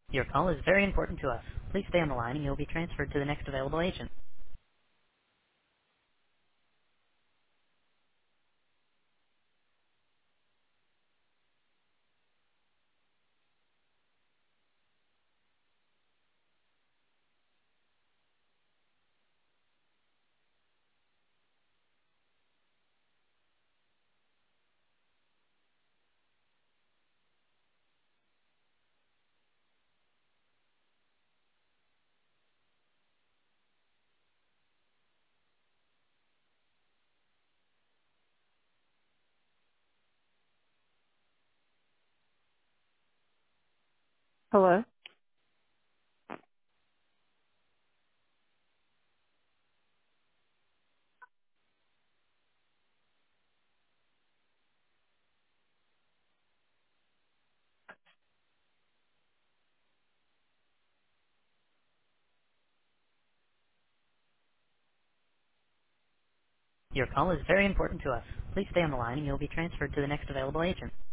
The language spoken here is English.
Your call is very important to us. Please stay on the line and you'll be transferred to the next available agent. Hello? Your call is very important to us. Please stay on the line and you'll be transferred to the next available agent.